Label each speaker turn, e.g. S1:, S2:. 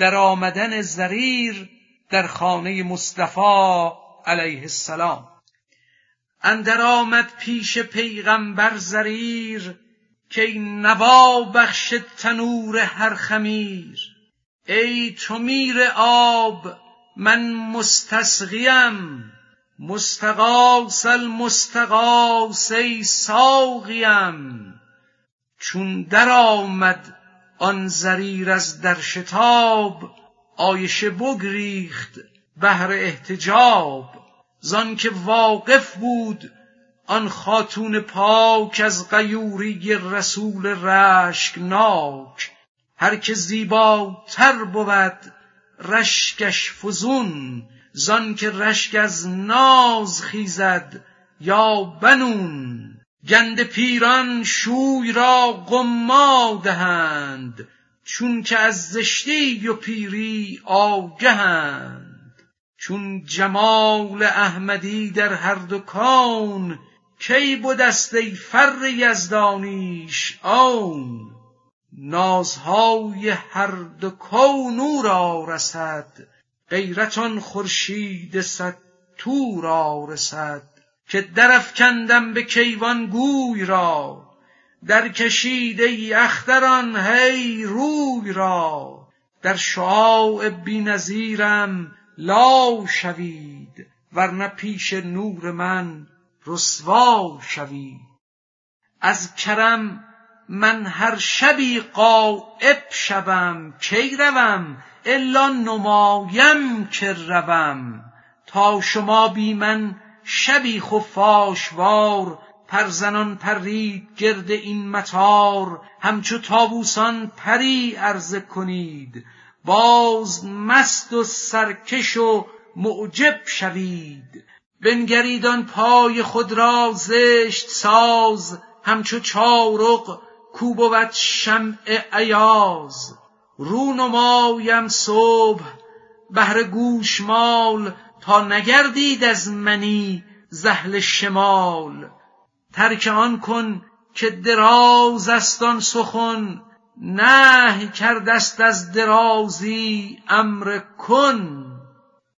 S1: در آمدن زریر در خانه مصطفی علیه السلام. اندر آمد پیش پیغمبر زریر، که ای نوا بخش تنور هر خمیر. ای تو میر آب من مستسقیم، مستغاث المستغاث ای ساقیم. چون در آمد آن زریر از در شتاب، عایشه بگریخت بهر احتجاب. زان که واقف بود آن خاتون پاک، از غیوری رسول رشکناک. هر که زیباتر بود رشکش فزون، زان که رشک از ناز خیزد یا بنون. گنده پیران شوی را قما دهند، چون که از زشتی و پیری آگهند. چون جمال احمدی در هر دو کون، کی بدست ای فر یزدانیش آن. نازهای هر دو کون او را رسد، غیرت آن خورشید صد تو را رسد. که درافکندم به کیوان گوی را، در کشید ای اختران هی روی را. در شعاع بی نظیرم لا شوید، ورنه پیش نور من رسوا شوید. از کرم من هر شبی غایب شوم، کی روم الا نمایم که روم. تا شما بی من شبی خفاشوار، پرزنان پرید گرد این مطار. همچو طاووسان پری عرضه کنید، باز مست و سرکش و معجب شوید. بنگرید آن پای خود را زشت ساز، همچو چارق کو بود شمع ایاز. رو نمایم صبح بهر گوشمال، تا نگردید از منی ز اهل شمال. ترک آن کن که دراز است آن سخن، نهی کرده است از درازی امر کن.